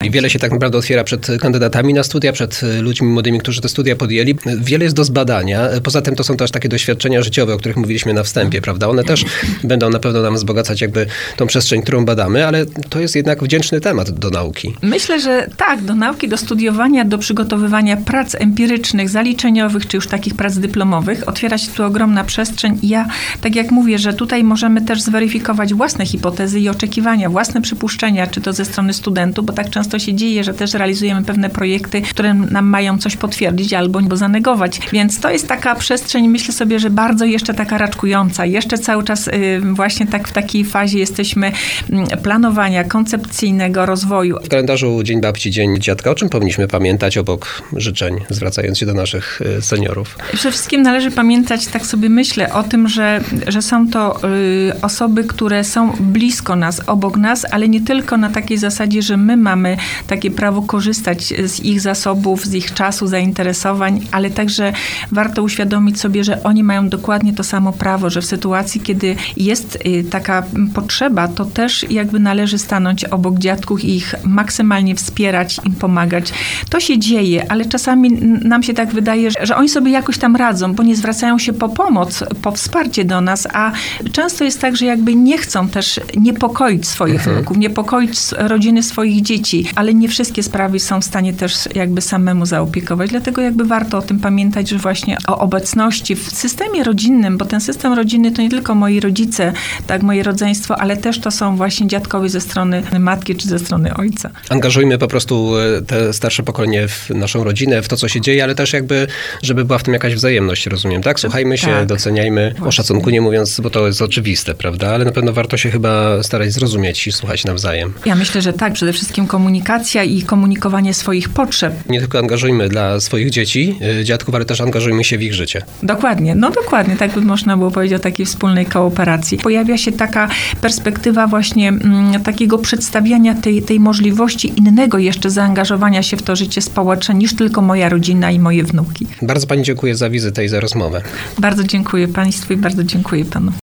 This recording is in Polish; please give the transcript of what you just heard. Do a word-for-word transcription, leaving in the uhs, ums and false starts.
I wiele się tak naprawdę otwiera przed kandydatami na studia, przed ludźmi młodymi, którzy te studia podjęli. Wiele jest do zbadania. Poza tym to są też takie doświadczenia życiowe, o których mówiliśmy na wstępie, prawda? One też będą na pewno nam wzbogacać jakby tą przestrzeń, którą badamy, ale to jest jednak wdzięczny temat do nauki. Myślę, że tak, do nauki, do studiowania, do przygotowywania prac empirycznych, zaliczeniowych, czy już takich prac dyplomowych otwiera się tu ogromna przestrzeń i ja, tak jak mówię, że tutaj możemy też zweryfikować własne hipotezy i oczekiwania, własne przypuszczenia, czy to ze strony studentów, bo tak często się dzieje, że też realizujemy pewne projekty, które nam mają coś potwierdzić albo zanegować. Więc to jest taka przestrzeń, myślę sobie, że bardzo jeszcze taka raczkująca. Jeszcze cały czas y, właśnie tak w takiej fazie jesteśmy y, planowania koncepcyjnego rozwoju. W kalendarzu Dzień Babci, Dzień Dziadka, o czym powinniśmy pamiętać obok życzeń, zwracając się do naszych y, seniorów? Przede wszystkim należy pamiętać, tak sobie myślę, o tym, że, że są to y, osoby, które są blisko nas, obok nas, ale nie tylko na takiej zasadzie, że my mamy takie prawo korzystać z ich zasobów, z ich czasu, zainteresowań, ale także warto uświadomić sobie, że oni mają dokładnie to samo prawo, że w sytuacji, kiedy jest y, taka potrzeba, to też jakby należy stanąć obok dziadków i ich maksymalnie wspierać, im pomagać. To się dzieje, ale czasami nam się tak wydaje, że, że oni sobie jakoś tam radzą, bo nie zwracają się po pomoc, po wsparcie do nas, a często jest tak, że jakby nie chcą też niepokoić swoich mhm. wnuków, niepokoić rodziny swoich dzieci, ale nie wszystkie sprawy są w stanie też jakby samemu zaopiekować. Dlatego jakby warto o tym pamiętać, że właśnie o obecności w systemie rodzinnym, bo ten system rodzinny to nie tylko moi rodzice, tak, moje rodzeństwo, ale też to są właśnie dziadkowie ze strony matki czy ze strony ojca. Angażujmy po prostu te starsze pokolenie w naszą rodzinę, w to, co się dzieje, ale też jakby, żeby była w tym jakaś wzajemność, rozumiem, tak? Słuchajmy się, tak, doceniajmy, właśnie. O szacunku nie mówiąc, bo to jest oczywiste, prawda? Ale na pewno warto się chyba starać zrozumieć i słuchać nawzajem. Ja myślę, że tak. Przede wszystkim komunikacja i komunikowanie swoich potrzeb. Nie tylko angażujmy dla swoich dzieci, dziadków, ale też angażujmy się w ich życie. Dokładnie. No dokładnie. Tak by można było powiedzieć o takiej wspólnej kooperacji. Pojawia się taka perspektywa właśnie m, takiego przedstawiania tej, tej możliwości innego jeszcze zaangażowania się w to życie społeczne niż tylko moja rodzina i moje wnuki. Bardzo pani dziękuję za wizytę i za rozmowę. Bardzo dziękuję państwu i bardzo dziękuję panu.